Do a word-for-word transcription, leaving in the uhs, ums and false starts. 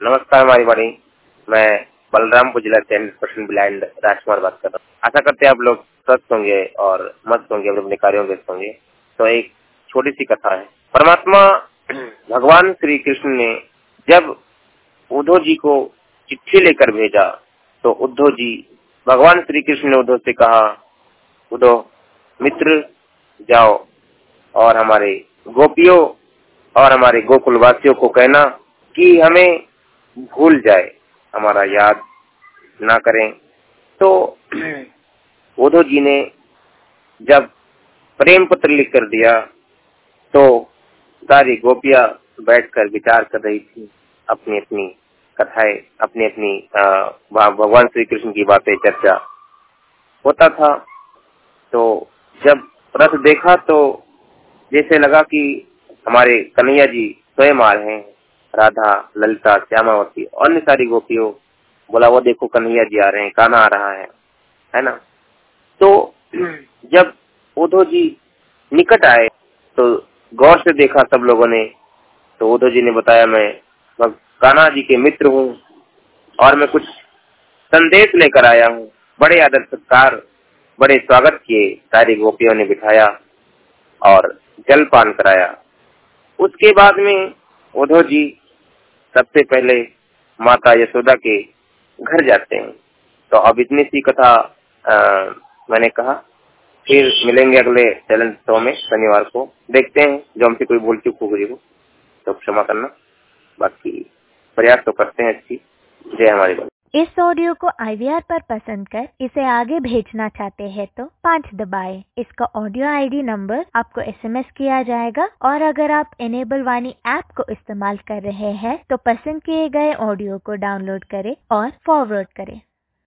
नमस्कार हमारी वाणी, मैं बलरामपुर जिला से हंड्रेड परसेंट ब्लाइंड राजकुमार बात कर रहा हूँ। आशा करते हैं आप लोग स्वस्थ होंगे और मस्त होंगे, अपने कार्यों में व्यस्त होंगे। तो एक छोटी सी कथा है। परमात्मा भगवान श्री कृष्ण ने जब उद्धव जी को चिट्ठी लेकर भेजा तो उद्धव जी भगवान श्री कृष्ण ने उद्धव से कहा, उद्धव मित्र जाओ और हमारे गोपियों और हमारे गोकुलवासियों को कहना कि हमें भूल जाए, हमारा याद ना करें। तो उद्धव जी ने जब प्रेम पत्र लिख कर दिया तो सारी गोपियां बैठकर विचार कर रही थी, अपनी अपनी कथाएं, अपनी अपनी भगवान श्री कृष्ण की बातें चर्चा होता था। तो जब रथ देखा तो जैसे लगा कि हमारे कन्हैया जी स्वयं आ रहे हैं, राधा, ललिता, श्यामावती, अन्य सारी गोपियों बोला वो देखो कन्हैया जी आ रहे हैं, कान्हा आ रहा है, है ना। तो जब उद्धव जी निकट आए तो गौर से देखा सब लोगों ने, तो उद्धव जी ने बताया मैं कान्हा जी के मित्र हूँ और मैं कुछ संदेश लेकर आया हूँ। बड़े आदर सत्कार, बड़े स्वागत किए, सारी गोपियों ने बिठाया और जलपान कराया। उसके बाद में उद्धव जी सबसे पहले माता यशोदा के घर जाते हैं। तो अब इतनी सी कथा आ, मैंने कहा, फिर मिलेंगे अगले टैलेंट शो में शनिवार को। देखते हैं जो हमसे कोई भूल चूक हो गई हो तो क्षमा करना, बाकी प्रयास तो करते हैं अच्छी। जय हमारी बात। इस ऑडियो को आई वी आर पर पसंद कर इसे आगे भेजना चाहते हैं तो पाँच दबाएं। इसका ऑडियो आई डी नंबर आपको एस एम एस किया जाएगा और अगर आप इनेबल वाणी ऐप को इस्तेमाल कर रहे हैं तो पसंद किए गए ऑडियो को डाउनलोड करें और फॉरवर्ड करें।